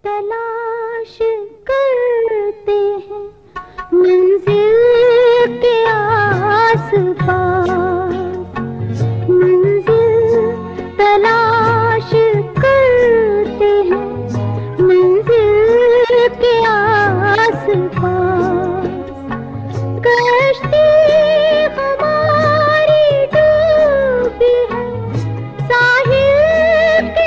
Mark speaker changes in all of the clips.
Speaker 1: तलाश करते हैं मंजिल के आस-पास, मंजिल तलाश करते हैं मंजिल के आस-पास। कश्ती हमारी डूबी है साहिल के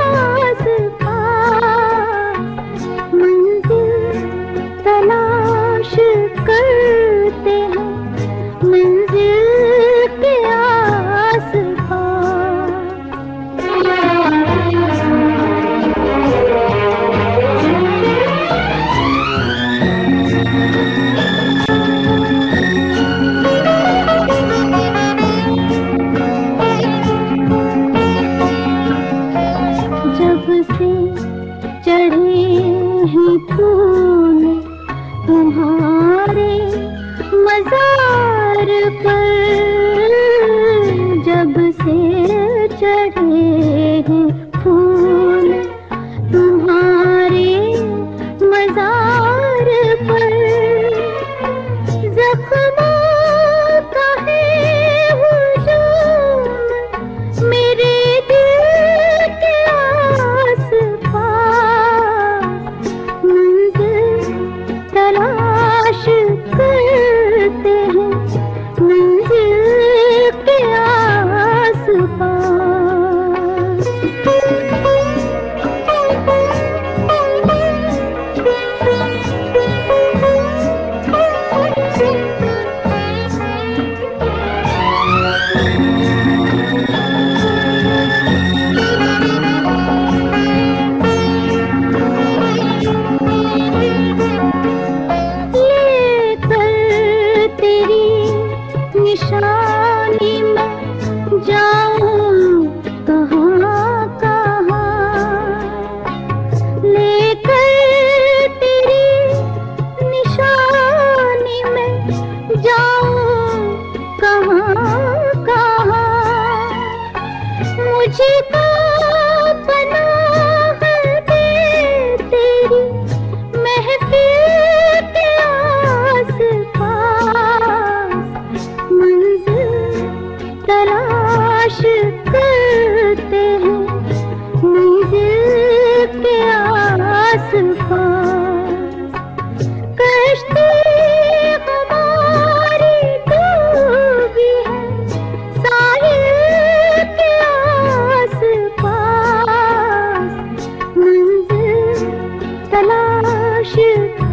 Speaker 1: आस-पास, मंजिल तलाश करते हैं मंजिल के जब से चढ़े हैं फूल तुम्हारे मज़ार पर, जब से चढ़े हैं फूल तुम्हारे मज़ार पर, ज़ख्मों का है हुजूम मेरे दिल के आस-पास, मंजिल तलाश करते हैं मंजिल के आस-पास। निशानी में जाऊं कहाँ कहाँ, लेकर तेरी निशानी में जाऊं कहाँ कहाँ, मुझे पनाह दे तेरी महफिल के आस-पास, मंजिल तलाश करते हैं मंजिल के आस-पास। कश्ती हमारी डूबी है साहिल के आस-पास, मंजिल तलाश